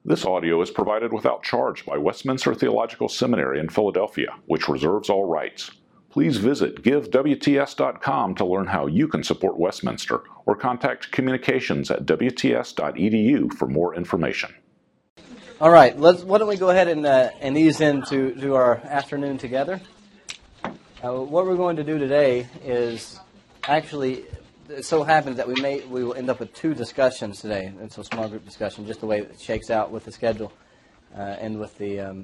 This audio is provided without charge by Westminster Theological Seminary in Philadelphia, which reserves all rights. Please visit givewts.com to learn how you can support Westminster, or contact communications at wts.edu for more information. All right, why don't we go ahead and ease into our afternoon together. What we're going to do today is actually, it so happens that we will end up with two discussions today. It's a small group discussion, just the way it shakes out with the schedule and with the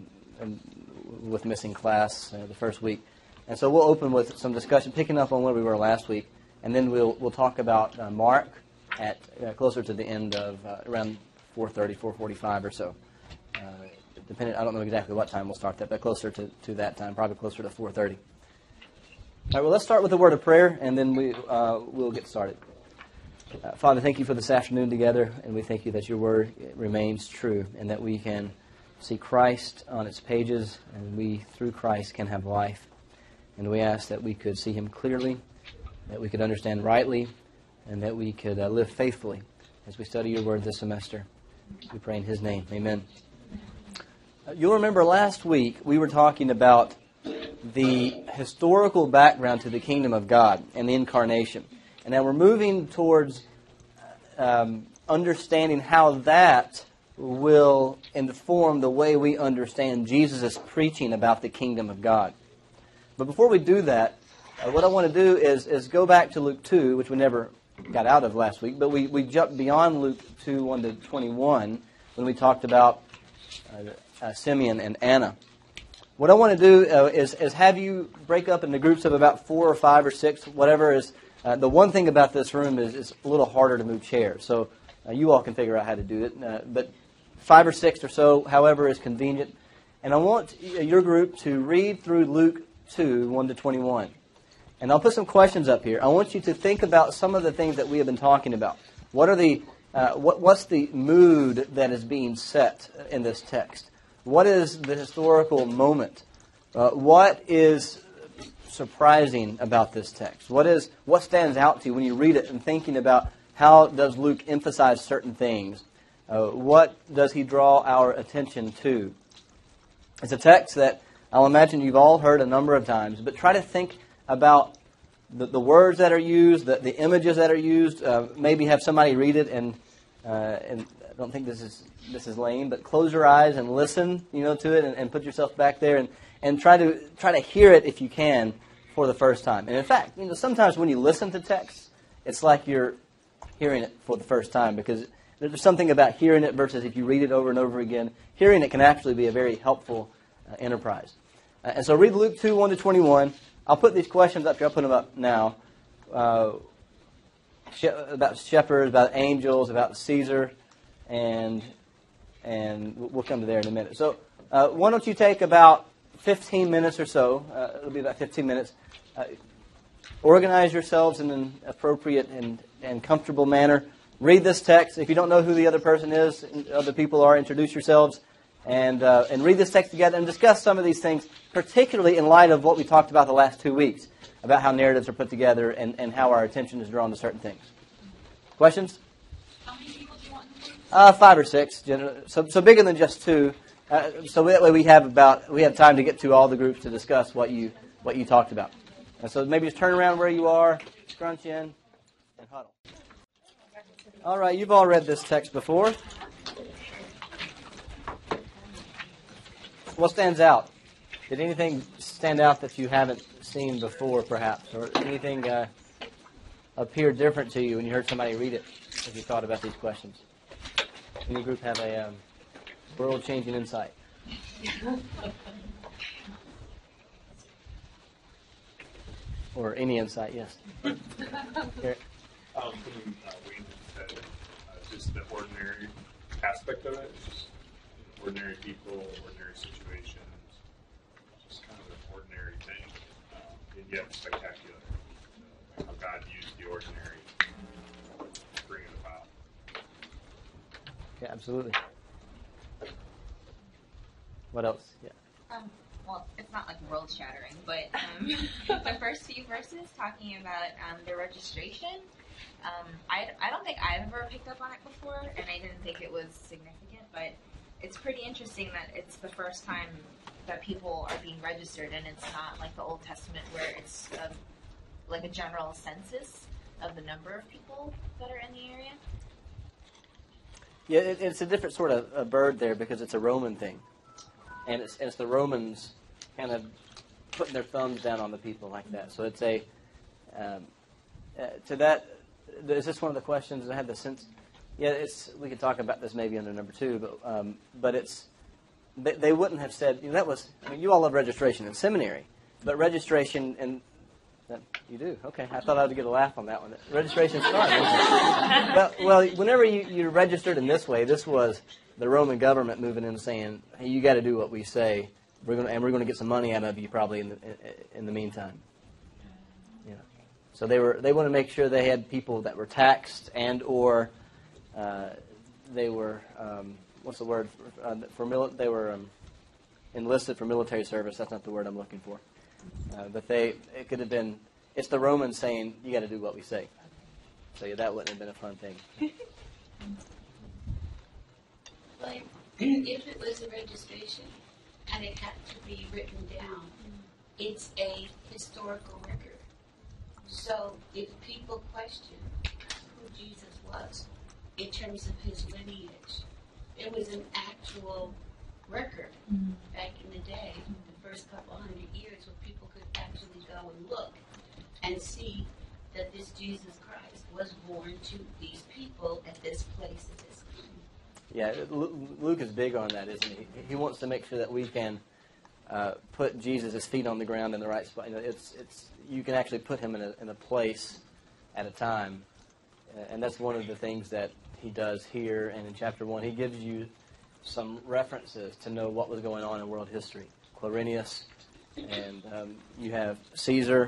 with missing class the first week. And so we'll open with some discussion, picking up on where we were last week, and then we'll talk about Mark at closer to the end of around 4:30, 4:45 or so. Depending, I don't know exactly what time we'll start that, but closer to that time, probably closer to 4:30. All right, well, let's start with a word of prayer, and then we'll get started. Father, thank you for this afternoon together, and we thank you that your word remains true, and that we can see Christ on its pages, and we, through Christ, can have life. And we ask that we could see him clearly, that we could understand rightly, and that we could live faithfully as we study your word this semester. We pray in his name. Amen. You'll remember last week we were talking about the historical background to the kingdom of God and the incarnation. And now we're moving towards understanding how that will inform the way we understand Jesus' preaching about the kingdom of God. But before we do that, what I want to do is go back to Luke 2, which we never got out of last week, but we jumped beyond Luke 2, 1 to 21, when we talked about Simeon and Anna. What I want to do is have you break up into groups of about 4 or 5 or 6, whatever is. The one thing about this room is it's a little harder to move chairs, so you all can figure out how to do it. But 5 or 6 or so, however is convenient. And I want your group to read through Luke 2, 1 to 21. And I'll put some questions up here. I want you to think about some of the things that we have been talking about. What are the what's the mood that is being set in this text? What is the historical moment? What is surprising about this text? What stands out to you when you read it and thinking about how does Luke emphasize certain things? What does he draw our attention to? It's a text that I'll imagine you've all heard a number of times, but try to think about the words that are used, the images that are used. Maybe have somebody read it, and I don't think this is lame, but close your eyes and listen, to it, and put yourself back there, and try to hear it if you can for the first time. And in fact, sometimes when you listen to text, it's like you're hearing it for the first time, because there's something about hearing it versus if you read it over and over again. Hearing it can actually be a very helpful enterprise. And so read Luke 2, 1 to 21. I'll put these questions up here. I'll put them up now. About shepherds, about angels, about Caesar, and we'll come to there in a minute. So why don't you take about 15 minutes or so. It'll be about 15 minutes. Organize yourselves in an appropriate and comfortable manner. Read this text. If you don't know who the other person is, other people are, introduce yourselves. And read this text together and discuss some of these things, particularly in light of what we talked about the last 2 weeks, about how narratives are put together and how our attention is drawn to certain things. Questions? How many people do you want? 5 or 6. So bigger than just 2. So that way we have time to get to all the groups to discuss what you talked about. And so maybe just turn around where you are, scrunch in, and huddle. All right, you've all read this text before. What stands out? Did anything stand out that you haven't seen before, perhaps? Or anything appear different to you when you heard somebody read it as you thought about these questions? Any group have a world-changing insight? Or any insight, yes. Here. Wayne said just the ordinary aspect of it. Just ordinary people, ordinary situations, just kind of an ordinary thing, and yet spectacular. How God used the ordinary to bring it about. Yeah, absolutely. What else? Yeah. Well, it's not like world-shattering, but the first few verses talking about the registration, I don't think I've ever picked up on it before, and I didn't think it was significant, but it's pretty interesting that it's the first time that people are being registered, and it's not like the Old Testament where it's like a general census of the number of people that are in the area. Yeah, it's a different sort of a bird there because it's a Roman thing, and it's the Romans kind of putting their thumbs down on the people like that. So it's a to that. Is this one of the questions that had the sense? Yeah, we could talk about this maybe under number 2, but it's they wouldn't have said, that was. I mean, you all love registration in seminary, but registration and you do? Okay. I thought I would get a laugh on that one. Registration's fun. Well, whenever you registered in this way, this was the Roman government moving in and saying, hey, you got to do what we say. We're going to get some money out of you probably in the meantime. Yeah. So they want to make sure they had people that were taxed and or they were what's the word they were enlisted for military service. That's not the word I'm looking for. But it could have been, it's the Romans saying, you got to do what we say. So yeah, that wouldn't have been a fun thing. Like, if it was a registration and it had to be written down, it's a historical record. So if people question who Jesus was in terms of his lineage, it was an actual record back in the day, the first couple hundred years, where people could actually go and look and see that this Jesus Christ was born to these people at this place at this time. Yeah, Luke is big on that, isn't he? He wants to make sure that we can put Jesus' feet on the ground in the right spot. You can actually put him in a place at a time, and that's one of the things that he does here and in chapter 1. He gives you some references to know what was going on in world history. Quirinius, and you have Caesar,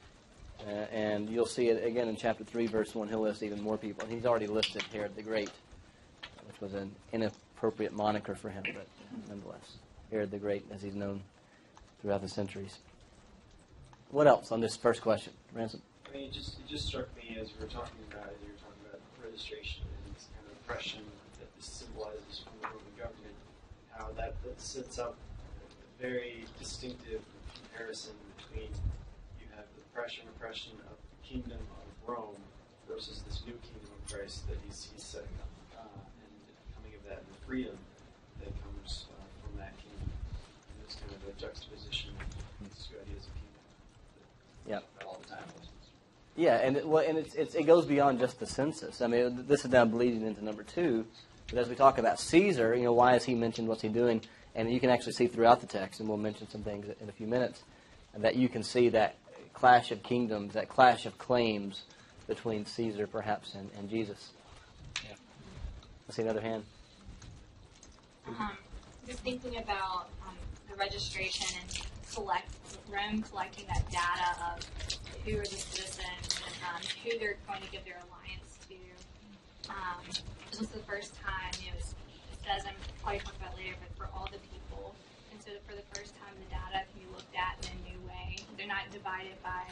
and you'll see it again in chapter 3, verse 1. He'll list even more people. And he's already listed Herod the Great, which was an inappropriate moniker for him, but nonetheless, Herod the Great, as he's known throughout the centuries. What else on this first question? Ransom? I mean, it just struck me as you were talking about registration and this kind of oppression that this symbolizes from the Roman government, how that sets up a very distinctive comparison between you have the oppression of the kingdom of Rome versus this new kingdom of Christ that he's setting up, and the coming of that and the freedom that comes from that kingdom. And it's kind of a juxtaposition of these two ideas of kingdom. Yeah. All the time. Yeah, and it goes beyond just the census. I mean, this is now bleeding into number 2. But as we talk about Caesar, why is he mentioned? What's he doing? And you can actually see throughout the text, and we'll mention some things in a few minutes, that you can see that clash of kingdoms, that clash of claims between Caesar, perhaps, and Jesus. Yeah. I see another hand. Just thinking about the registration and Rome collecting that data of who are the citizens and who they're going to give their alliance to. This was the first time, it says, I'm probably talk about later, but for all the people. And so for the first time, the data can be looked at in a new way. They're not divided by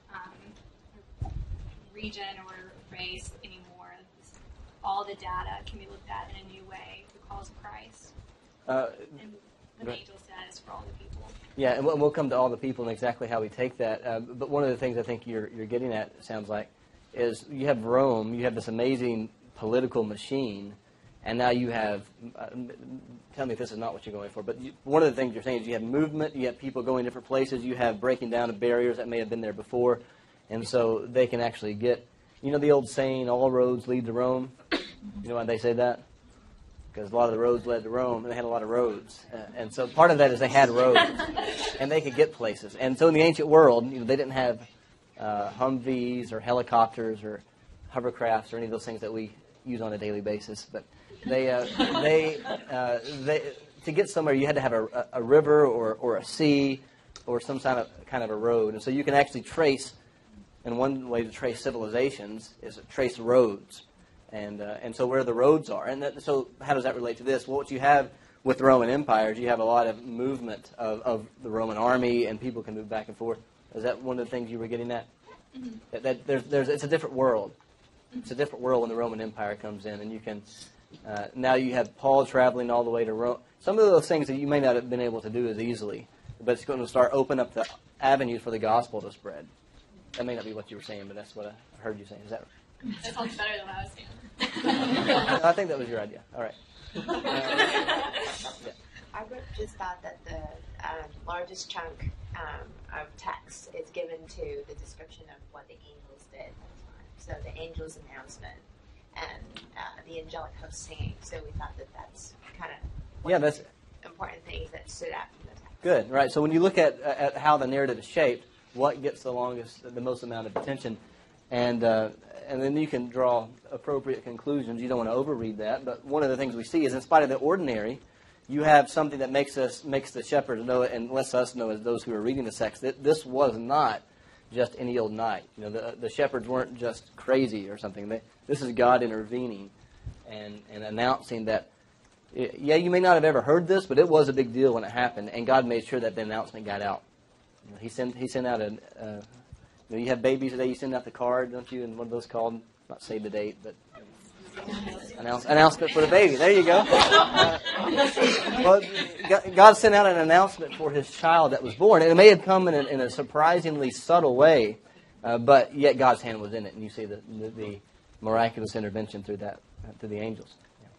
region or race anymore. All the data can be looked at in a new way through the cause of Christ. And the angel says for all the people. Yeah, and we'll come to all the people and exactly how we take that. But one of the things I think you're getting at, it sounds like, is you have Rome, you have this amazing political machine, and now you have, tell me if this is not what you're going for, but one of the things you're saying is you have movement, you have people going different places, you have breaking down of barriers that may have been there before, and so they can actually get, the old saying, all roads lead to Rome? You know why they say that? Because a lot of the roads led to Rome, and they had a lot of roads. And so part of that is they had roads, and they could get places. And so in the ancient world, they didn't have Humvees or helicopters or hovercrafts or any of those things that we use on a daily basis. But they to get somewhere, you had to have a river or a sea or some kind of a road. And so you can actually trace, and one way to trace civilizations is to trace roads. And so where the roads are. So how does that relate to this? Well, what you have with the Roman Empire is you have a lot of movement of the Roman army, and people can move back and forth. Is that one of the things you were getting at? Mm-hmm. That it's a different world. It's a different world when the Roman Empire comes in, and you can Now you have Paul traveling all the way to Rome. Some of those things that you may not have been able to do as easily, but it's going to start open up the avenues for the gospel to spread. That may not be what you were saying, but that's what I heard you saying. Is that right? That sounds better than what I was saying. I think that was your idea. All right. I just thought that the largest chunk of text is given to the description of what the angels did at the time. So the angels' announcement and the angelic host singing. So we thought that that's kind of that's important things that stood out from the text. good. Right. So when you look at how the narrative is shaped, what gets the most amount of attention, and then you can draw appropriate conclusions. You don't want to overread that, but one of the things we see is, in spite of the ordinary, you have something that makes the shepherds know it, and lets us know as those who are reading the text that this was not just any old night. The shepherds weren't just crazy or something. This is God intervening and announcing that. Yeah, you may not have ever heard this, but it was a big deal when it happened, and God made sure that the announcement got out. He sent out you have babies today. You send out the card, don't you? And what are those called? Not save the date, but announcement for the baby. There you go. Well, God sent out an announcement for His child that was born, and it may have come in a surprisingly subtle way, but yet God's hand was in it, and you see the miraculous intervention through the angels.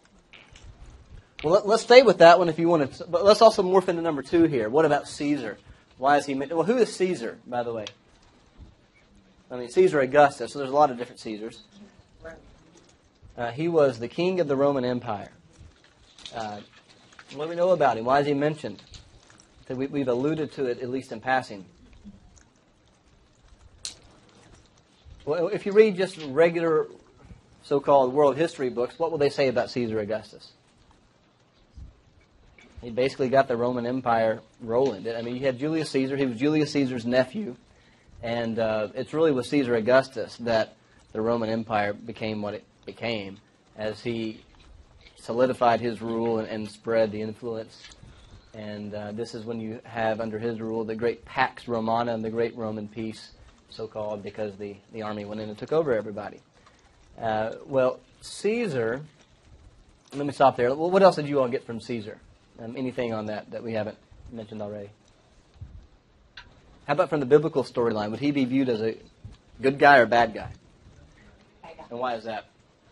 Well, let's stay with that one if you want to, but let's also morph into number 2 here. What about Caesar? Why is he? Well, who is Caesar, by the way? I mean, Caesar Augustus. So there's a lot of different Caesars. He was the king of the Roman Empire. What do we know about him? Why is he mentioned? We've alluded to it, at least in passing. Well, if you read just regular so-called world history books, what will they say about Caesar Augustus? He basically got the Roman Empire rolling. I mean, you had Julius Caesar. He was Julius Caesar's nephew. And it's really with Caesar Augustus that the Roman Empire became what it became as he solidified his rule and spread the influence. And this is when you have under his rule the great Pax Romana and the great Roman peace, so-called, because the army went in and took over everybody. Well, Caesar, let me stop there. What else did you all get from Caesar? Anything on that we haven't mentioned already? How about from the biblical storyline? Would he be viewed as a good guy or bad guy? And why is that?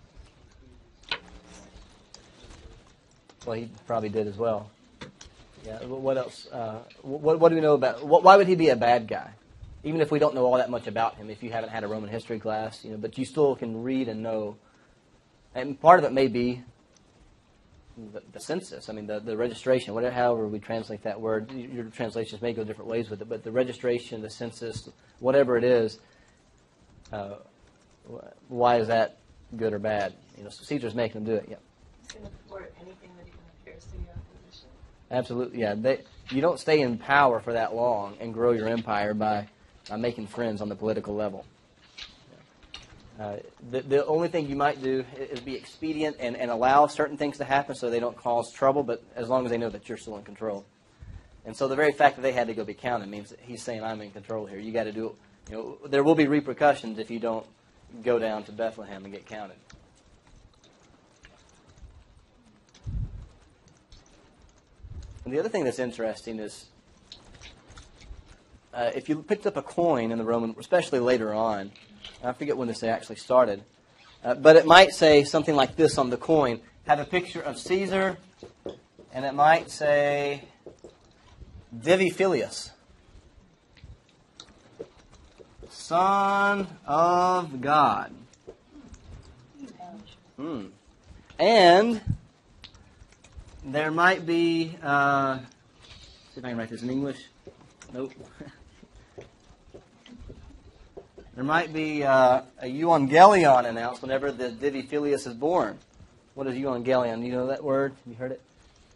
Well, he probably did as well. Yeah. What else? What do we know about? Why would he be a bad guy? Even if we don't know all that much about him, if you haven't had a Roman history class, but you still can read and know. And part of it may be the census. I mean, the registration, however we translate that word. Your translations may go different ways with it, but the registration, the census, whatever it is, why is that good or bad? So Caesar's making them do it. Yeah. He's going to thwart anything that even appears to be opposition. Absolutely, yeah. You don't stay in power for that long and grow your empire by making friends on the political level. The only thing you might do is be expedient and allow certain things to happen so they don't cause trouble, but as long as they know that you're still in control. And so the very fact that they had to go be counted means that he's saying, I'm in control here. You got to do it. There will be repercussions if you don't go down to Bethlehem and get counted. And the other thing that's interesting is if you picked up a coin in the Roman, especially later on, I forget when this actually started, but it might say something like this on the coin. Have a picture of Caesar, and it might say Divi Filius, Son of God. And there might be, see if I can write this in English. Nope. There might be a euangelion announced whenever the Divi Filius is born. What is euangelion? You know that word? Have you heard it?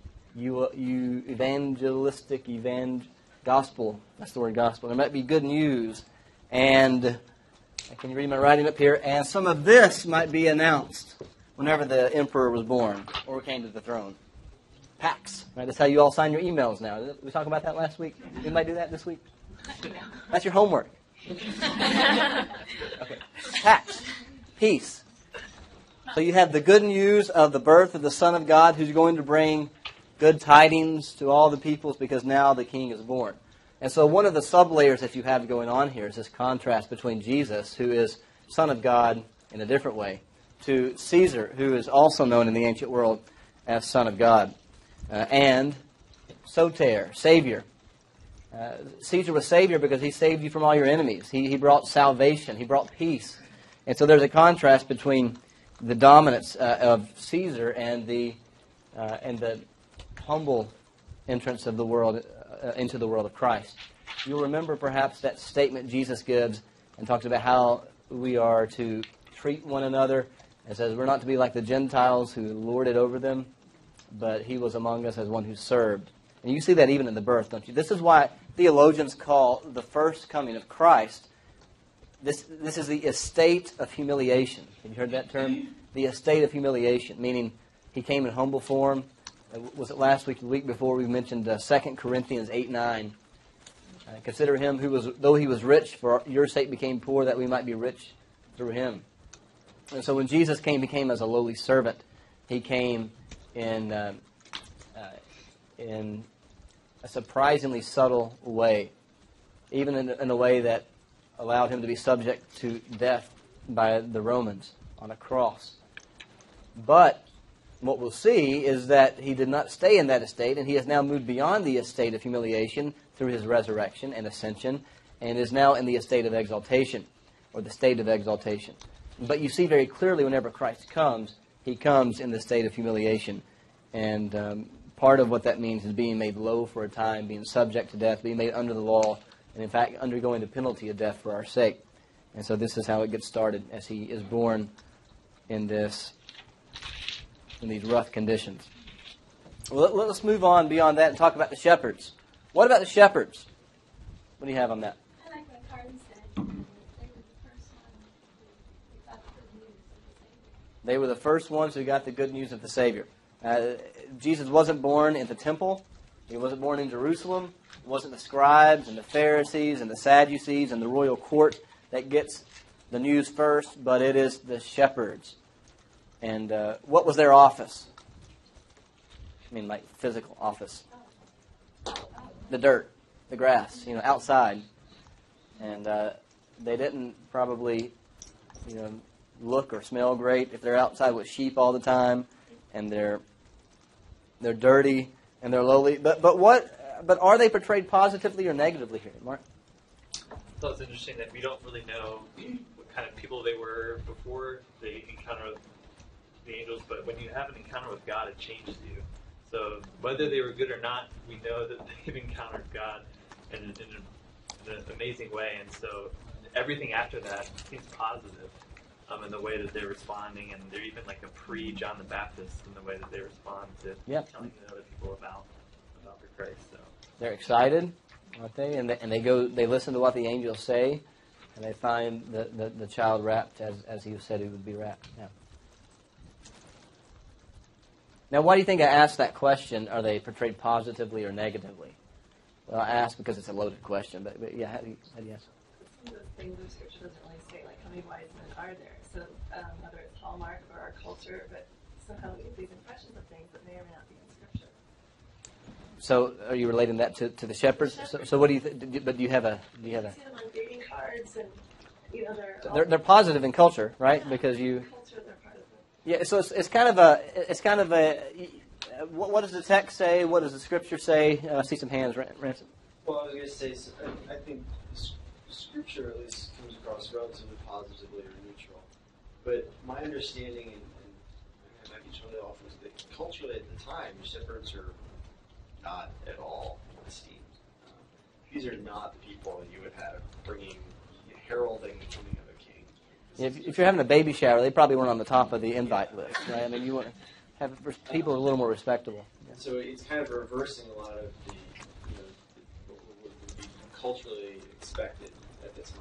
Evangelistic, gospel. That's the word gospel. There might be good news. And can you read my writing up here? And some of this might be announced whenever the emperor was born or came to the throne. Pax. Right? That's how you all sign your emails now. Did we talk about that last week? Anybody do that this week? That's your homework. Okay. Pax. Peace. So you have the good news of the birth of the Son of God who's going to bring good tidings to all the peoples because now the King is born. And so one of the sub-layers that you have going on here is this contrast between Jesus, who is Son of God in a different way, to Caesar, who is also known in the ancient world as Son of God, and Soter, Savior. Caesar was Savior because he saved you from all your enemies. He brought salvation. He brought peace. And so there's a contrast between the dominance of Caesar and the humble entrance of the world into the world of Christ. You'll remember perhaps that statement Jesus gives and talks about how we are to treat one another. It says we're not to be like the Gentiles who lord it over them, but he was among us as one who served. And you see that even in the birth, don't you? This is why theologians call the first coming of Christ, this is the estate of humiliation. Have you heard that term? The estate of humiliation, meaning he came in humble form. Was it last week, the week before, we mentioned 2 Corinthians 8:9. Consider him who was, though he was rich, for your sake became poor, that we might be rich through him. And so when Jesus came, he came as a lowly servant. He came in a surprisingly subtle way, even in a way that allowed him to be subject to death by the Romans on a cross. But what we'll see is that he did not stay in that estate, and he has now moved beyond the estate of humiliation through his resurrection and ascension, and is now in the estate of exaltation, or the state of exaltation. But you see very clearly whenever Christ comes, he comes in the state of humiliation. And part of what that means is being made low for a time, being subject to death, being made under the law, and in fact undergoing the penalty of death for our sake. And so this is how it gets started, as he is born in these rough conditions. Well, let's move on beyond that and talk about the shepherds. What about the shepherds? What do you have on that? I like what Carden said. They were the first ones who got the good news of the Savior. They were the first ones who got the good news of the Savior. Jesus wasn't born in the temple. He wasn't born in Jerusalem. It wasn't the scribes and the Pharisees and the Sadducees and the royal court that gets the news first, but it is the shepherds. And what was their office? I mean, like physical office. The dirt, the grass, outside. And they didn't probably, look or smell great if they're outside with sheep all the time, and they're dirty and they're lowly. But are they portrayed positively or negatively here, Mark? So it's interesting that we don't really know what kind of people they were before they encountered the angels, but when you have an encounter with God, it changes you. So whether they were good or not, we know that they've encountered God in an amazing way, and so everything after that seems positive in the way that they're responding, and they're even like a pre-John the Baptist in the way that they respond to telling other people about their Christ. So they're excited, aren't they? And they listen to what the angels say, and they find the child wrapped as he said he would be wrapped. Yeah. Now, why do you think I asked that question? Are they portrayed positively or negatively? Well, I asked because it's a loaded question, but yeah, how do you answer? Some of those things the scripture doesn't really say, like how many wise men are there. So whether it's Hallmark or our culture, but somehow we get these impressions of things that may or may not be in scripture. So, are you relating that to the shepherds? So what do you? But do you have a? See them on greeting cards, and they're positive in culture, right? Because you. Culture, they're part of it. Yeah. So it's kind of a. What does the text say? What does the scripture say? I see some hands, Ransom. Well, I was going to say, I think scripture at least comes across relatively positively or neutral. But my understanding, and I might be totally off, was that culturally at the time, shepherds are not at all esteemed. These are not the people that you would have heralding the coming of a king. If you're having a baby shower, they probably weren't on the top of the invite list, right? I mean, you want to have people a little more respectable. Yeah. So it's kind of reversing a lot of the, what would be culturally expected at the time.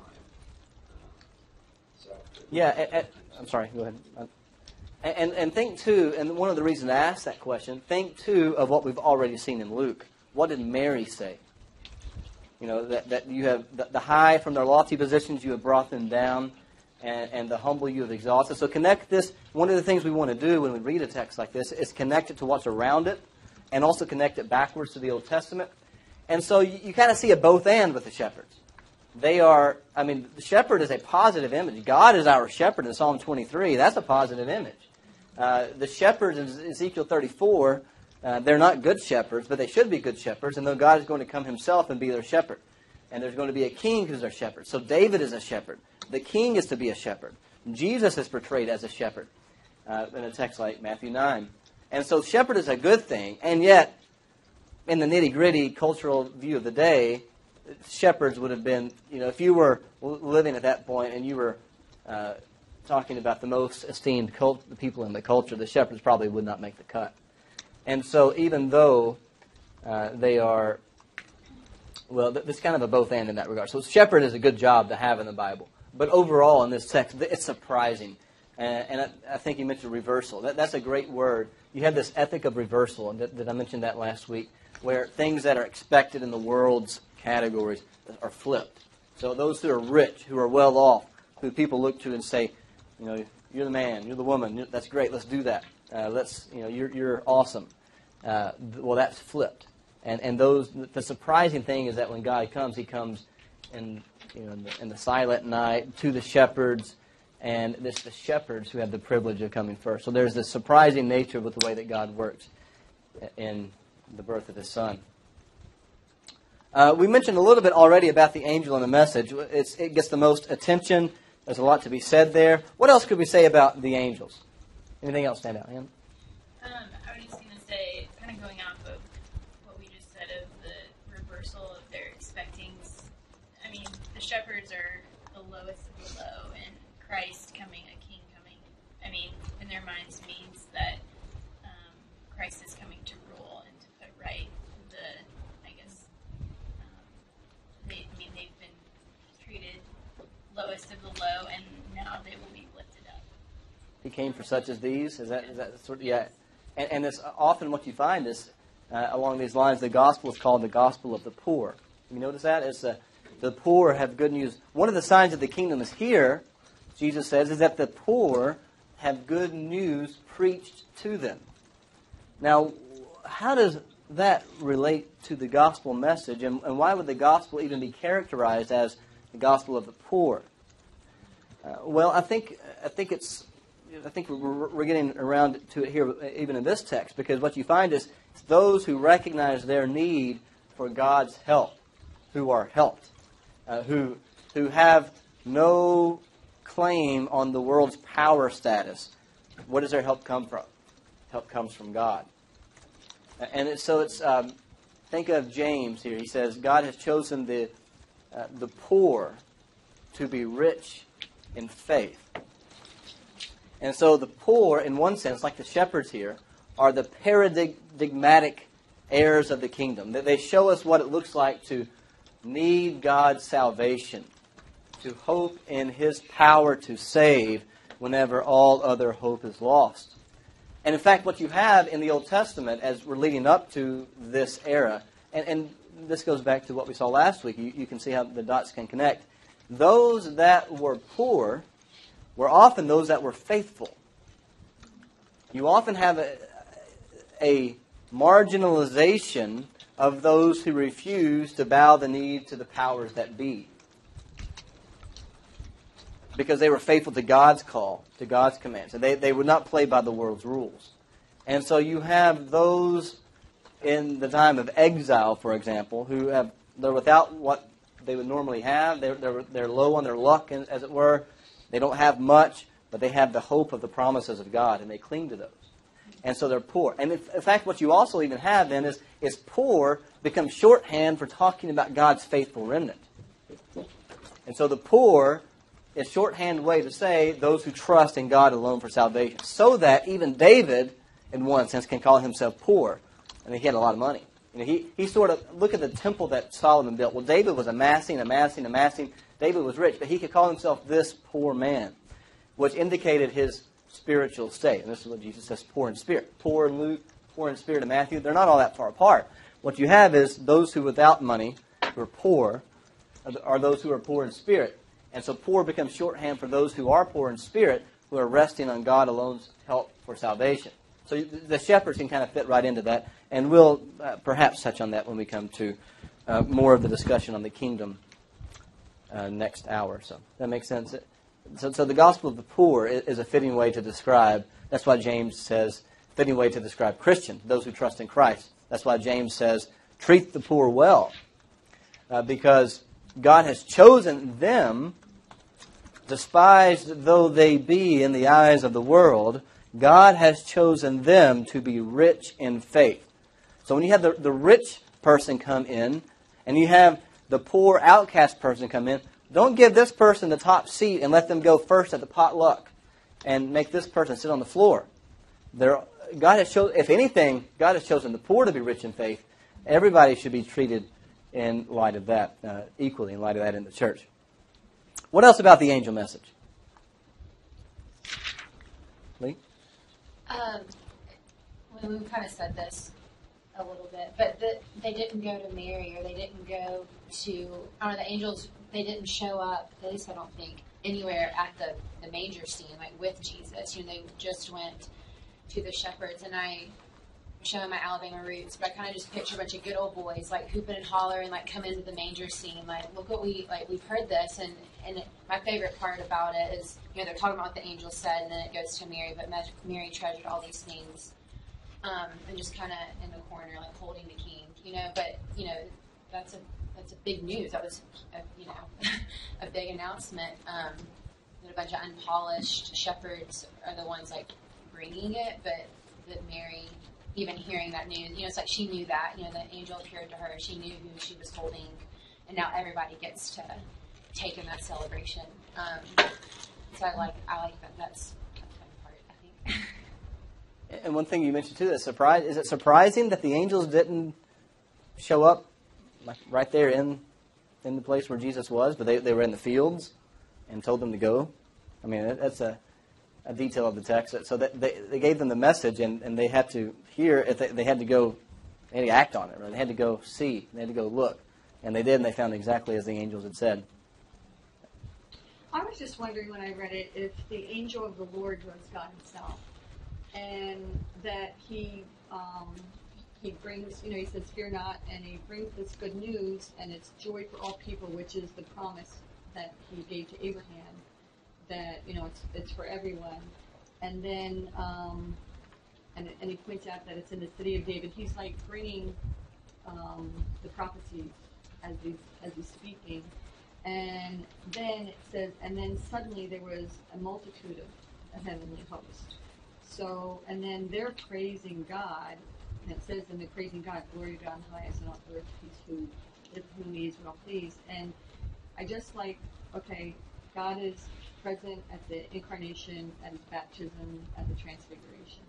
I'm sorry, go ahead. And think, too, and one of the reasons I asked that question, think, too, of what we've already seen in Luke. What did Mary say? That you have the high from their lofty positions, you have brought them down. and the humble you have exalted. So connect this. One of the things we want to do when we read a text like this is connect it to what's around it, and also connect it backwards to the Old Testament. And so you kind of see a both and with the shepherds. They are, the shepherd is a positive image. God is our shepherd in Psalm 23. That's a positive image. The shepherds in Ezekiel 34, they're not good shepherds, but they should be good shepherds. And though God is going to come himself and be their shepherd. And there's going to be a king who's their shepherd. So David is a shepherd. The king is to be a shepherd. Jesus is portrayed as a shepherd in a text like Matthew 9. And so shepherd is a good thing. And yet, in the nitty-gritty cultural view of the day, shepherds would have been, if you were living at that point and you were talking about the most esteemed people in the culture, the shepherds probably would not make the cut. And so even though they are, there's kind of a both and in that regard. So shepherd is a good job to have in the Bible. But overall in this text, it's surprising. And I think you mentioned reversal. That's a great word. You have this ethic of reversal, and that I mentioned that last week, where things that are expected in the world's categories are flipped. So those who are rich, who are well off, who people look to and say, you're the man, you're the woman, that's great, let's do that. You're awesome. That's flipped. And the surprising thing is that when God comes, he comes in the silent night to the shepherds, and it's the shepherds who have the privilege of coming first. So there's this surprising nature with the way that God works in the birth of his Son. We mentioned a little bit already about the angel and the message. It gets the most attention. There's a lot to be said there. What else could we say about the angels? Anything else stand out, Ann? I was just going to say, kind of going off of what we just said of the reversal of their expecting. The shepherds are the lowest of the low, and Christ coming, a king coming, in their minds means that Christ is coming to rule and to put right they've been treated lowest of the low, and now they will be lifted up. He came for such as these. Is that sort of, yeah? And it's often what you find is along these lines. The gospel is called the gospel of the poor. You notice that? It's the poor have good news. One of the signs of the kingdom is here. Jesus says is that the poor have good news preached to them. Now, how does that relate to the gospel message, and why would the gospel even be characterized as the gospel of the poor? I think we're getting around to it here, even in this text, because what you find is it's those who recognize their need for God's help, who are helped, who have no claim on the world's power status. Where does their help come from? Help comes from God. And think of James here. He says, God has chosen the poor to be rich in faith. And so the poor, in one sense, like the shepherds here, are the paradigmatic heirs of the kingdom. They show us what it looks like to need God's salvation, to hope in his power to save whenever all other hope is lost. And in fact, what you have in the Old Testament as we're leading up to this era, and this goes back to what we saw last week, you can see how the dots can connect. Those that were poor were often those that were faithful. You often have a marginalization of those who refuse to bow the knee to the powers that be, because they were faithful to God's call, to God's commands. And they would not play by the world's rules. And so you have those in the time of exile, for example, they're without what they would normally have. They're low on their luck, as it were. They don't have much, but they have the hope of the promises of God, and they cling to those. And so they're poor. And in fact, what you also even have then is poor becomes shorthand for talking about God's faithful remnant. And so the poor is shorthand way to say those who trust in God alone for salvation. So that even David, in one sense, can call himself poor. I mean, he had a lot of money. He sort of, look at the temple that Solomon built. Well, David was amassing. David was rich, but he could call himself this poor man, which indicated his spiritual state. And this is what Jesus says, poor in spirit. Poor in Luke, poor in spirit in Matthew. They're not all that far apart. What you have is those who without money, who are poor, are those who are poor in spirit. And so poor becomes shorthand for those who are poor in spirit, who are resting on God alone's help for salvation. So the shepherds can kind of fit right into that, and we'll perhaps touch on that when we come to more of the discussion on the kingdom next hour. So that makes sense. So the gospel of the poor is a fitting way to describe. That's why James says fitting way to describe Christians, those who trust in Christ. That's why James says treat the poor well, because God has chosen them, despised though they be in the eyes of the world. God has chosen them to be rich in faith. So when you have the rich person come in, and you have the poor outcast person come in, don't give this person the top seat and let them go first at the potluck and make this person sit on the floor. God has chosen, if anything, God has chosen the poor to be rich in faith. Everybody should be treated in light of that, equally in light of that in the church. What else about the angel message? Lee? Well, we kind of said this a little bit, but they didn't go to Mary, or they didn't go to, I don't know, the angels, they didn't show up, at least I don't think, anywhere at the manger scene, like with Jesus. You know, they just went to the shepherds, and I'm showing my Alabama roots, but I kind of just picture a bunch of good old boys, like hooping and hollering, like come into the manger scene, like look what we've heard this, and my favorite part about it is, you know, they're talking about what the angel said, and then it goes to Mary, but Mary treasured all these things, and just kind of in the corner, like holding the king, you know, but, you know, that's a big news. That was, a big announcement. That a bunch of unpolished shepherds are the ones, like, bringing it, but that Mary, even hearing that news, you know, it's like she knew that, you know, the angel appeared to her, she knew who she was holding, and now everybody gets to take in that celebration. So I like that. That's the fun part, I think. And one thing you mentioned too, is it surprising that the angels didn't show up like right there in the place where Jesus was, but they were in the fields and told them to go? I mean, that's a detail of the text. So that they gave them the message, and they had to hear it. They had to go, they had to act on it. Right? They had to go see. They had to go look. And they did, and they found exactly as the angels had said. I was just wondering when I read it if the angel of the Lord was God himself, and that he brings, you know, he says, fear not, and he brings this good news, and it's joy for all people, which is the promise that he gave to Abraham, that, you know, it's for everyone. And then, and he points out that it's in the city of David. He's like bringing the prophecies as he's speaking. And then it says, and then suddenly there was a multitude of a heavenly host. So, and then they're praising God, and it says, and they're praising God, glory to God in the highest, and on earth peace with whom he is well pleased. And I just like, okay, God is present at the incarnation, at his baptism, at the transfiguration.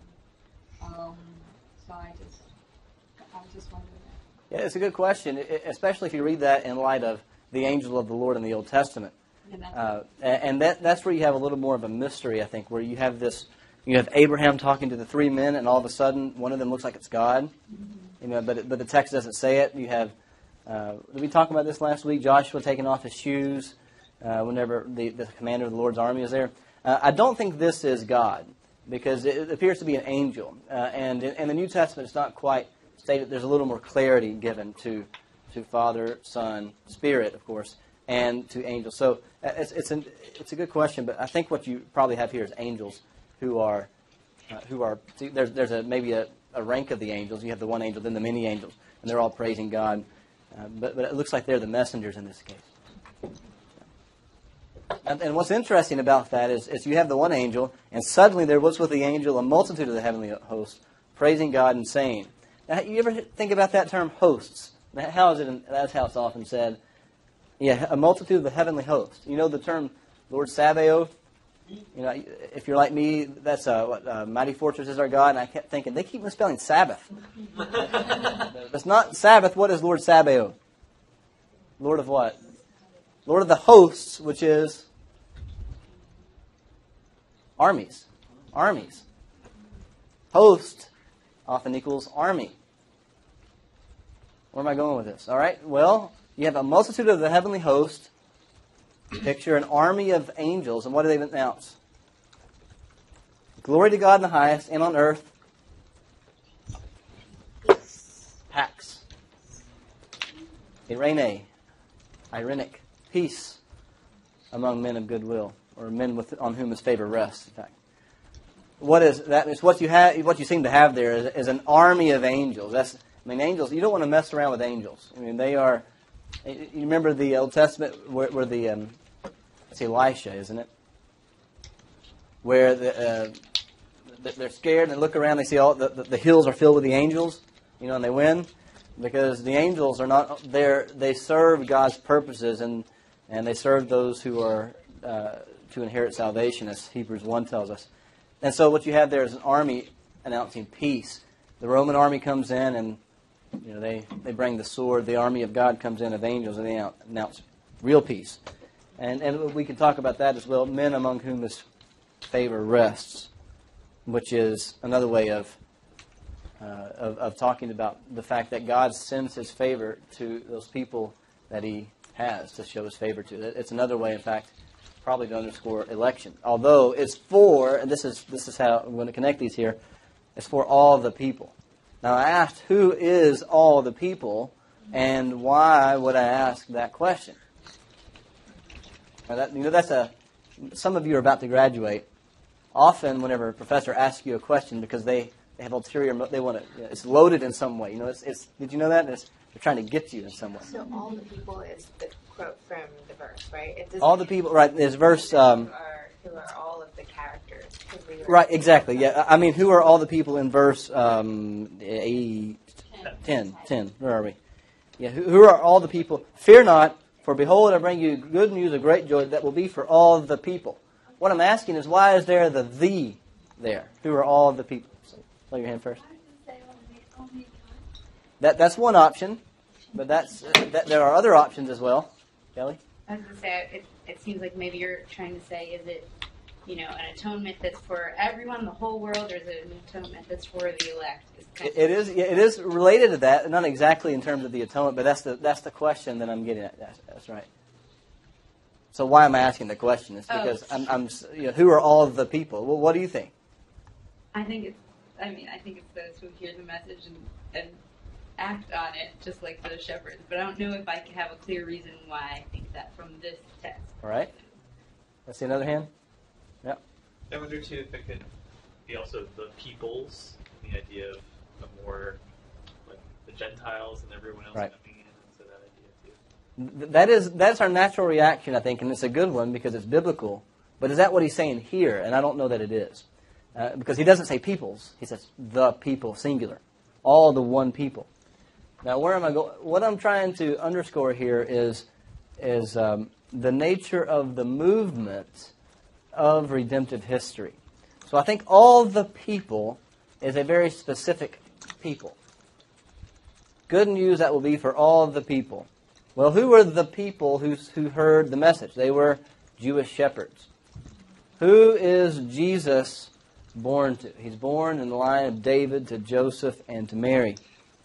So I was just wondering that. Yeah, it's a good question, especially if you read that in light of the angel of the Lord in the Old Testament. And that's where you have a little more of a mystery, I think, where you have Abraham talking to the three men, and all of a sudden one of them looks like it's God. You know, but the text doesn't say it. You have, did we talk about this last week? Joshua taking off his shoes whenever the commander of the Lord's army is there. I don't think this is God, because it appears to be an angel. And in the New Testament, it's not quite stated. There's a little more clarity given to Father, Son, Spirit, of course, and to angels. So it's a good question, but I think what you probably have here is angels who are there's maybe a rank of the angels. You have the one angel, then the many angels, and they're all praising God. But it looks like they're the messengers in this case. And what's interesting about that is you have the one angel, and suddenly there was with the angel a multitude of the heavenly hosts praising God and saying. Now, you ever think about that term, hosts? That's how it's often said. Yeah, a multitude of the heavenly hosts. You know the term Lord Sabaoth? You know, if you're like me, that's mighty fortress is our God. And I kept thinking, they keep misspelling Sabbath. It's not Sabbath. What is Lord Sabaoth? Lord of what? Lord of the hosts, which is armies. Armies. Host often equals army. Where am I going with this? All right. Well, you have a multitude of the heavenly host Picture an army of angels, and what do they announce? Glory to God in the highest, and on earth, Pax. Irenic. Peace among men of goodwill, or men on whom his favor rests, in fact. What is that? It's what you have. What you seem to have there is an army of angels. Angels. You don't want to mess around with angels. They are. You remember the Old Testament where the it's Elisha, isn't it? Where they're scared and they look around. They see all the hills are filled with the angels. And they win because the angels are not there. They serve God's purposes and they serve those who are to inherit salvation, as Hebrews 1 tells us. And so what you have there is an army announcing peace. The Roman army comes in and they bring the sword. The army of God comes in of angels and they announce real peace. And we can talk about that as well. Men among whom his favor rests, which is another way of talking about the fact that God sends his favor to those people that he has to show his favor to. It's another way, in fact, probably to underscore election. Although it's for, and this is how I'm going to connect these here, it's for all the people. Now I asked, who is all the people, and why would I ask that question? Now some of you are about to graduate. Often, whenever a professor asks you a question, because they have ulterior, they want to, it's loaded in some way. Did you know that? They're trying to get you in some way. So all the people is the quote from the verse, right? All the people, right? There's verse. Who are all of the characters? Right, exactly. Yeah, who are all the people in verse 10? Where are we? Yeah, who are all the people? Fear not, for behold, I bring you good news of great joy that will be for all the people. What I'm asking is, why is there the "the" there? Who are all the people? So, lay your hand first. That's one option, but there are other options as well. Kelly? I was going to say, it seems like maybe you're trying to say, is it, an atonement that's for everyone, the whole world, or is it an atonement that's for the elect? It is related to that, not exactly in terms of the atonement, but that's the question that I'm getting at. That's right. So why am I asking the question? It's because I'm who are all of the people? Well, what do you think? I think it's those who hear the message and act on it, just like those shepherds. But I don't know if I can have a clear reason why I think that from this text. All right. Let's see another hand. Yep. I wonder too if it could be also the peoples, the idea of more like the Gentiles and everyone else coming in, and so that idea too. That's our natural reaction, I think, and it's a good one because it's biblical. But is that what he's saying here? And I don't know that it is. Because he doesn't say peoples. He says the people, singular. All the one people. Now, where am I going? What I'm trying to underscore here is the nature of the movement of redemptive history. So I think all the people is a very specific people. Good news that will be for all the people. Well, who were the people who heard the message? They were Jewish shepherds. Who is Jesus born to? He's born in the line of David to Joseph and to Mary.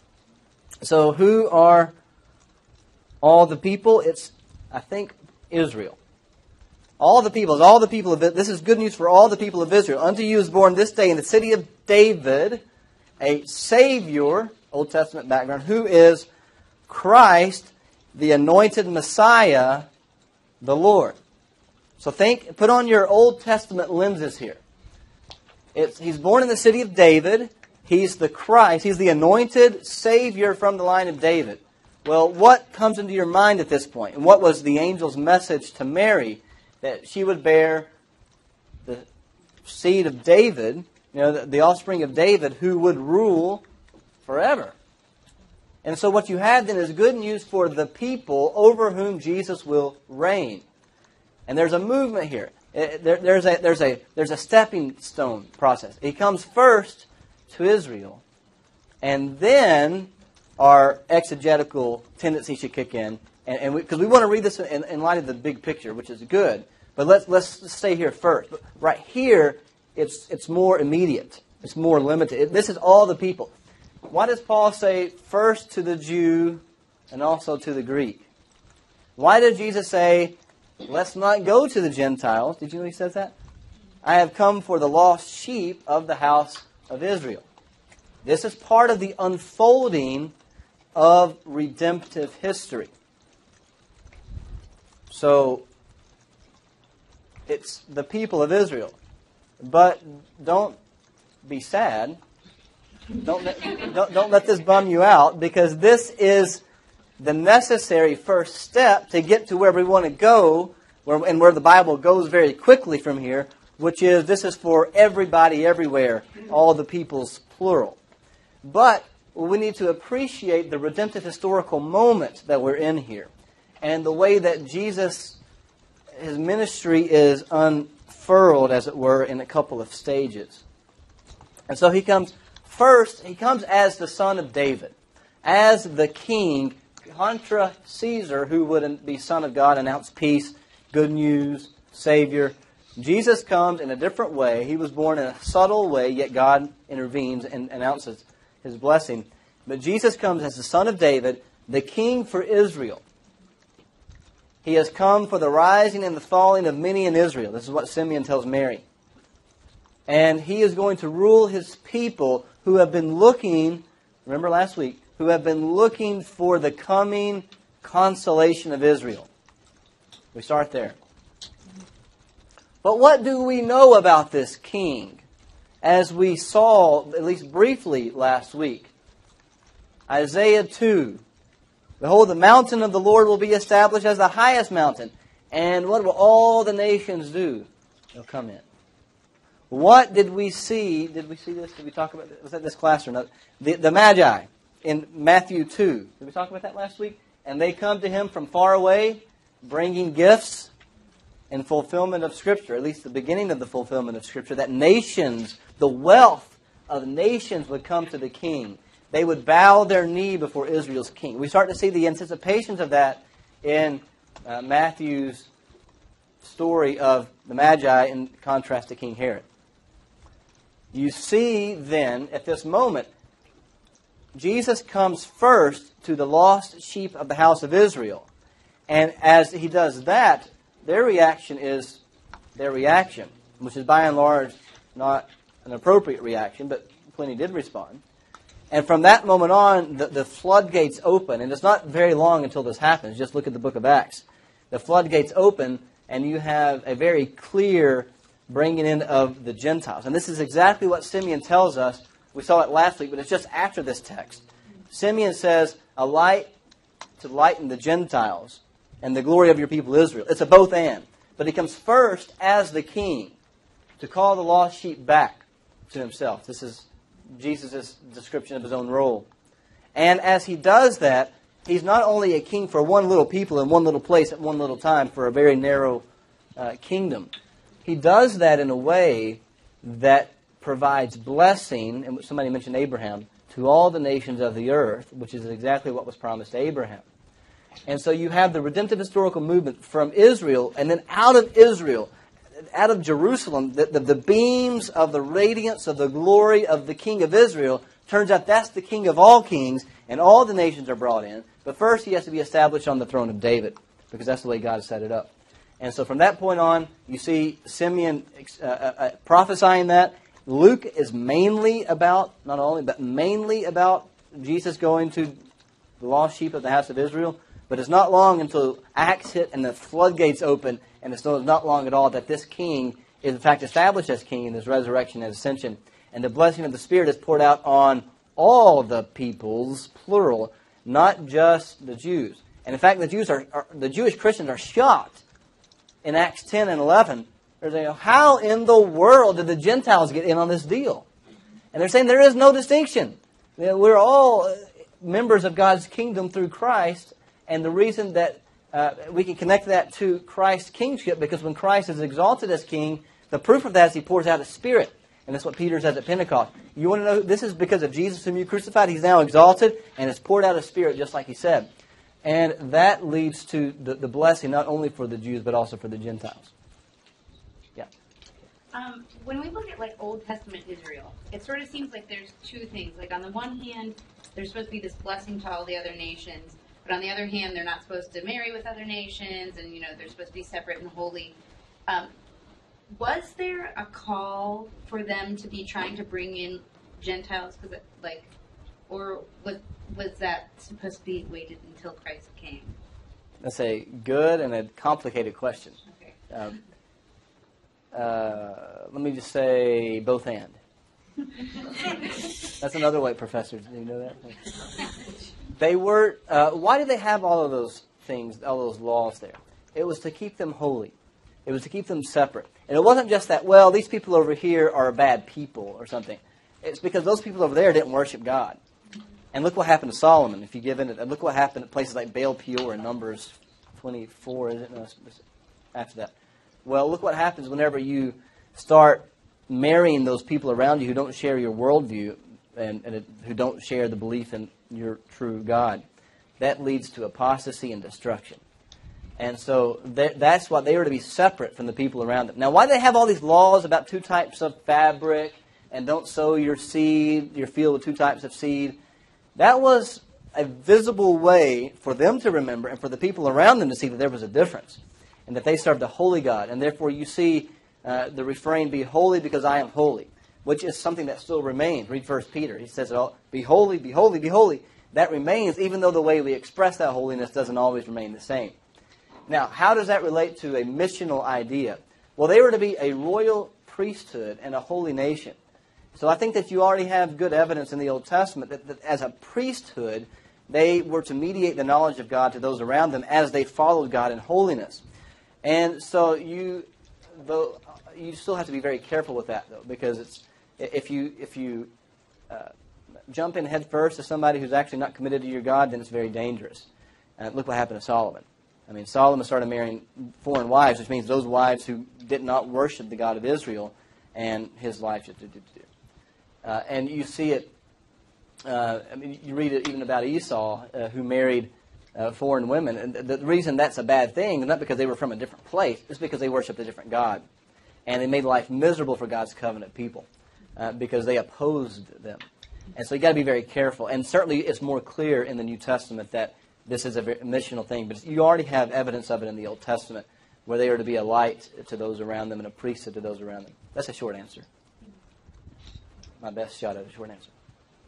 So who are all the people? It's, I think, Israel. All the people of it. This is good news for all the people of Israel. Unto you is born this day in the city of David a Savior, Old Testament background, who is Christ, the anointed Messiah, the Lord. So put on your Old Testament lenses here. He's born in the city of David. He's the Christ. He's the anointed Savior from the line of David. Well, what comes into your mind at this point? And what was the angel's message to Mary? That she would bear the seed of David, the offspring of David, who would rule forever. And so what you have then is good news for the people over whom Jesus will reign. And there's a movement here. There's a stepping stone process. He comes first to Israel, and then our exegetical tendency should kick in, and because we want to read this in light of the big picture, which is good. But let's stay here first. But right here, it's more immediate. It's more limited. This is all the people. Why does Paul say first to the Jew and also to the Greek? Why did Jesus say let's not go to the Gentiles. Did you know he says that? I have come for the lost sheep of the house of Israel. This is part of the unfolding of redemptive history. So, it's the people of Israel. But don't be sad. Don't let this bum you out, because this is the necessary first step to get to where we want to go, and where the Bible goes very quickly from here, which is this is for everybody, everywhere, all the peoples, plural. But we need to appreciate the redemptive historical moment that we're in here, and the way that Jesus, his ministry is unfurled, as it were, in a couple of stages. And so he comes first, he comes as the son of David, as the king, contra Caesar, who would be son of God, announce peace, good news, Savior. Jesus comes in a different way. He was born in a subtle way, yet God intervenes and announces his blessing. But Jesus comes as the son of David, the king for Israel. He has come for the rising and the falling of many in Israel. This is what Simeon tells Mary. And he is going to rule his people who have been looking, remember last week, who have been looking for the coming consolation of Israel. We start there. But what do we know about this king? As we saw, at least briefly last week, Isaiah 2. Behold, the mountain of the Lord will be established as the highest mountain. And what will all the nations do? They'll come in. What did we see? Did we see this? Did we talk about this? Was that this class or not? The Magi in Matthew 2. Did we talk about that last week? And they come to him from far away, bringing gifts in fulfillment of Scripture, at least the beginning of the fulfillment of Scripture, that nations, the wealth of nations would come to the king. They would bow their knee before Israel's king. We start to see the anticipations of that in Matthew's story of the Magi in contrast to King Herod. You see then, at this moment, Jesus comes first to the lost sheep of the house of Israel. And as he does that, their reaction is their reaction, which is by and large not an appropriate reaction, but plenty did respond. And from that moment on, the floodgates open. And it's not very long until this happens. Just look at the book of Acts. The floodgates open, and you have a very clear bringing in of the Gentiles. And this is exactly what Simeon tells us. We saw it last week, but it's just after this text. Simeon says, a light to lighten the Gentiles and the glory of your people Israel. It's a both and. But he comes first as the king to call the lost sheep back to himself. This is Jesus' description of his own role. And as he does that, he's not only a king for one little people in one little place at one little time for a very narrow kingdom. He does that in a way that provides blessing, and somebody mentioned Abraham, to all the nations of the earth, which is exactly what was promised to Abraham. And so you have the redemptive historical movement from Israel, and then out of Israel, out of Jerusalem, the beams of the radiance of the glory of the King of Israel, turns out that's the King of all kings, and all the nations are brought in. But first he has to be established on the throne of David, because that's the way God has set it up. And so from that point on, you see Simeon prophesying that. Luke is mainly about, not only, but mainly about Jesus going to the lost sheep of the house of Israel. But it's not long until Acts hit and the floodgates open, and it's not long at all that this king is in fact established as king in his resurrection and ascension. And the blessing of the Spirit is poured out on all the peoples, plural, not just the Jews. And in fact, the Jewish Christians are shocked in Acts 10 and 11. They're saying, how in the world did the Gentiles get in on this deal? And they're saying there is no distinction. We're all members of God's kingdom through Christ. And the reason that we can connect that to Christ's kingship, because when Christ is exalted as king, the proof of that is he pours out his Spirit. And that's what Peter says at Pentecost. You want to know, this is because of Jesus whom you crucified. He's now exalted and has poured out his Spirit just like he said. And that leads to the blessing not only for the Jews but also for the Gentiles. Yeah. When we look at like Old Testament Israel, it sort of seems like there's two things. Like on the one hand, there's supposed to be this blessing to all the other nations. But on the other hand, they're not supposed to marry with other nations, and they're supposed to be separate and holy. Was there a call for them to be trying to bring in Gentiles? Or was that supposed to be waited until Christ came? That's a good and a complicated question. Okay. Let me just say both and. That's another way, professors. Do you know that? They were. Why did they have all of those things, all those laws there? It was to keep them holy. It was to keep them separate. And it wasn't just that, well, these people over here are bad people or something. It's because those people over there didn't worship God. And look what happened to Solomon. If you give in, and look what happened at places like Baal Peor in Numbers 24, is it? No, after that. Well, look what happens whenever you start marrying those people around you who don't share your worldview and who don't share the belief in your true God. That leads to apostasy and destruction. And so that's why they were to be separate from the people around them. Now, why do they have all these laws about 2 types of fabric and don't sow your seed, your field with 2 types of seed? That was a visible way for them to remember and for the people around them to see that there was a difference and that they served a holy God. And therefore you see the refrain, be holy because I am holy, which is something that still remains. Read 1 Peter. He says, be holy, be holy, be holy. That remains even though the way we express that holiness doesn't always remain the same. Now, how does that relate to a missional idea? Well, they were to be a royal priesthood and a holy nation. So I think that you already have good evidence in the Old Testament that as a priesthood, they were to mediate the knowledge of God to those around them as they followed God in holiness. And so you still have to be very careful with that, though, because if you jump in head first to somebody who's actually not committed to your God, then it's very dangerous. Look what happened to Solomon. I mean, Solomon started marrying foreign wives, which means those wives who did not worship the God of Israel, and his life just did. And you see it, you read it even about Esau, who married foreign women. And the reason that's a bad thing is not because they were from a different place, it's because they worshiped a different God. And they made life miserable for God's covenant people because they opposed them. And so you've got to be very careful. And certainly it's more clear in the New Testament that this is a missional thing. But you already have evidence of it in the Old Testament where they are to be a light to those around them and a priesthood to those around them. That's a short answer. My best shot at a short answer.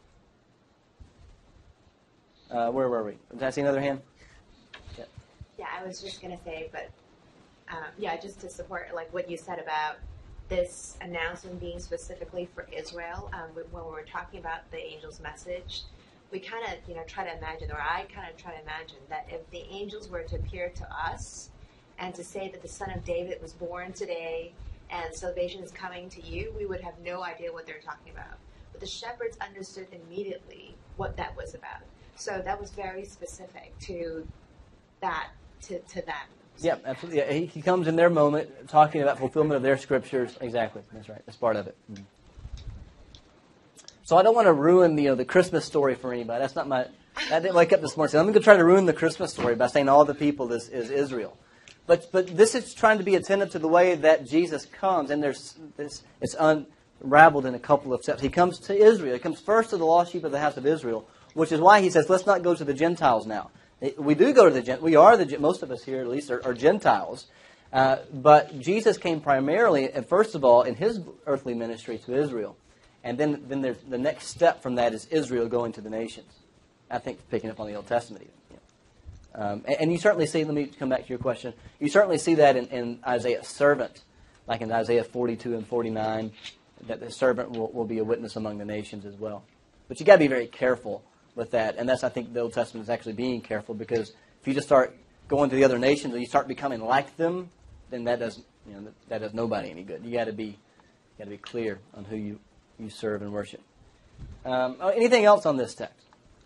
Where were we? Did I see another hand? Yeah, I was just going to say, but just to support like what you said about this announcement being specifically for Israel. When we were talking about the angel's message, we kind of try to imagine, or I kind of try to imagine that if the angels were to appear to us and to say that the Son of David was born today and salvation is coming to you, we would have no idea what they're talking about. But the shepherds understood immediately what that was about. So that was very specific to that, to them. Yeah, absolutely. Yeah, he comes in their moment talking about fulfillment of their scriptures. Exactly. That's right. That's part of it. Mm-hmm. So I don't want to ruin the Christmas story for anybody. That's not my. I didn't wake up this morning and say, I'm going to try to ruin the Christmas story by saying all the people is Israel. But this is trying to be attentive to the way that Jesus comes, and it's unraveled in a couple of steps. He comes to Israel. He comes first to the lost sheep of the house of Israel, which is why he says, let's not go to the Gentiles now. We do go to the Gentiles. We are most of us here at least are Gentiles. But Jesus came primarily, and first of all, in his earthly ministry to Israel. And then there's the next step from that is Israel going to the nations. I think picking up on the Old Testament even. And you certainly see, let me come back to your question, you certainly see that in Isaiah's servant, like in Isaiah 42 and 49, that the servant will be a witness among the nations as well. But you got to be very careful with that. And that's, I think, the Old Testament is actually being careful, because if you just start going to the other nations and you start becoming like them, then that does nobody any good. You got to be clear on who you serve and worship. Anything else on this text?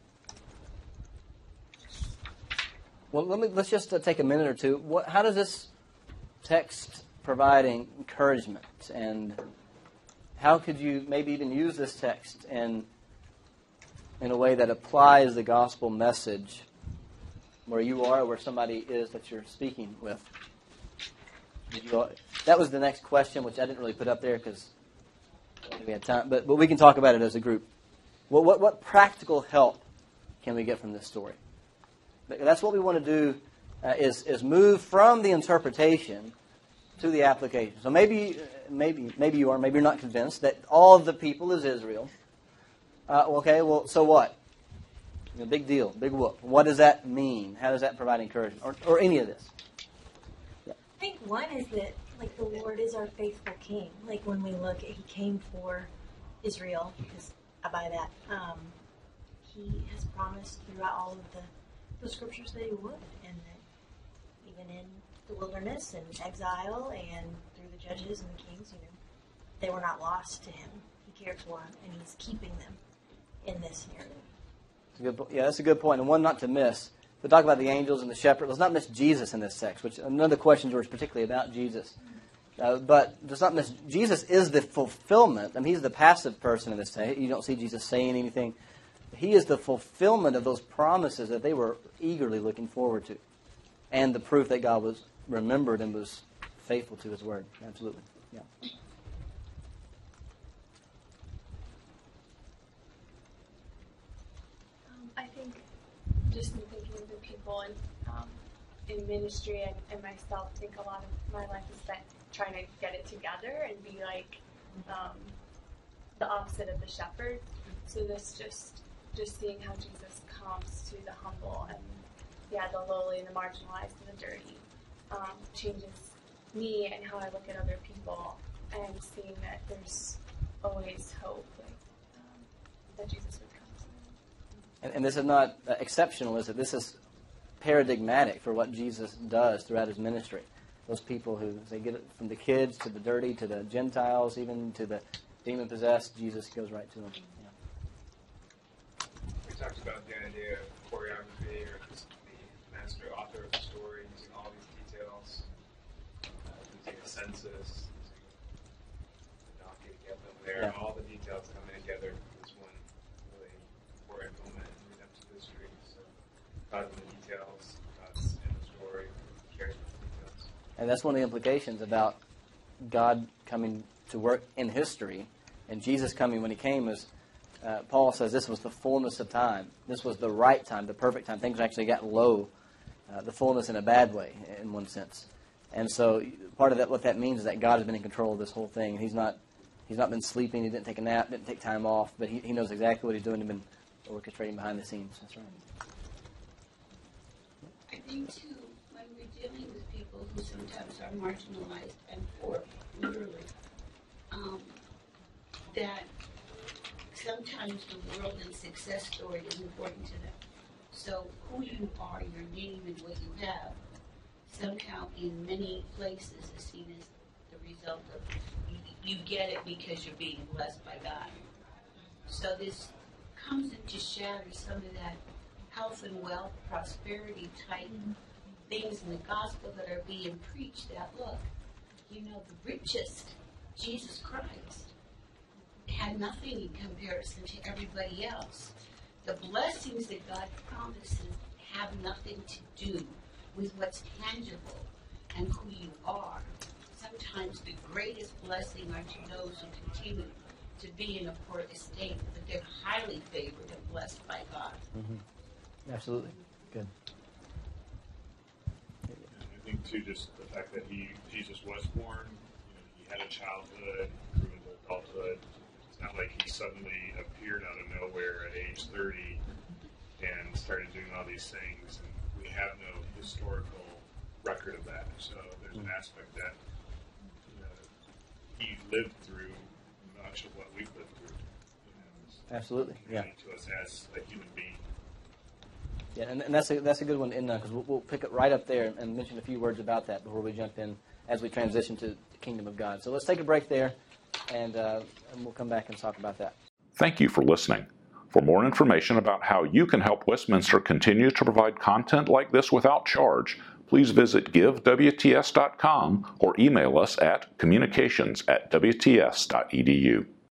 Well, let's just take a minute or two. How does this text provide encouragement, and how could you maybe even use this text in a way that applies the gospel message where you are, or where somebody is that you're speaking with? That was the next question, which I didn't really put up there because we had time, but we can talk about it as a group. What practical help can we get from this story? That's what we want to do, is move from the interpretation to the application. So maybe you are, maybe you're not convinced that all of the people is Israel. Okay, well, so what? Big deal, big whoop. What does that mean? How does that provide encouragement? Or any of this? I think one is that, like, the Lord is our faithful King. Like, when we look at, He came for Israel, because I buy that. He has promised throughout all of the scriptures that He would, and that even in the wilderness and exile and through the judges and the kings, they were not lost to Him. He cared for them, and He's keeping them in this narrative. That's a good point, and one not to miss. We talk about the angels and the shepherd. Let's not miss Jesus in this text, which none of the questions were particularly about Jesus. But let's not miss, Jesus is the fulfillment. I mean, He's the passive person in this text. You don't see Jesus saying anything. He is the fulfillment of those promises that they were eagerly looking forward to, and the proof that God was remembered and was faithful to His word. Absolutely, yeah. I think just in thinking of the people in ministry and myself, I think a lot of my life is spent trying to get it together and be like the opposite of the shepherd. So this just seeing how Jesus comes to the humble and the lowly and the marginalized and the dirty changes me and how I look at other people, and seeing that there's always hope, that Jesus would come. And this is not exceptional, is it? This is paradigmatic for what Jesus does throughout His ministry. Those people who, they get it from the kids to the dirty to the Gentiles, even to the demon-possessed, Jesus goes right to them. Yeah. We talked about the idea of choreography, or just the master author of the story, using all these details, using a census, using the donkey to get them there, all the details coming together for this one really important moment in redemptive history. So God's in the details, God's in the story, cares for the details. And that's one of the implications about God coming to work in history, and Jesus coming when He came is, Paul says this was the fullness of time. This was the right time, the perfect time. Things actually got low, the fullness in a bad way, in one sense. And so part of that, what that means is that God has been in control of this whole thing. He's not been sleeping. He didn't take a nap, didn't take time off, but He knows exactly what He's doing. He's been orchestrating behind the scenes. That's right. I think, too, when we're dealing with people who sometimes are marginalized and poor, literally, that sometimes the world and success story is important to them. So who you are, your name, and what you have, somehow in many places is seen as the result of you get it because you're being blessed by God. So this comes in to shatter some of that health and wealth, prosperity type things in the gospel that are being preached, that look, the richest, Jesus Christ, had nothing in comparison to everybody else. The blessings that God promises have nothing to do with what's tangible and who you are. Sometimes the greatest blessing are to those who continue to be in a poor estate, but they're highly favored and blessed by God. Mm-hmm. Absolutely. Good. I think, too, just the fact that Jesus was born, he had a childhood, grew into adulthood. It's not like He suddenly appeared out of nowhere at age 30 and started doing all these things. And we have no historical record of that. So there's an aspect that He lived through much of what we've lived through. Absolutely, yeah. To us as a human being. Yeah, and that's a good one to end on, because we'll pick it right up there and mention a few words about that before we jump in as we transition to the kingdom of God. So let's take a break there, and we'll come back and talk about that. Thank you for listening. For more information about how you can help Westminster continue to provide content like this without charge, please visit givewts.com or email us at communications@wts.edu.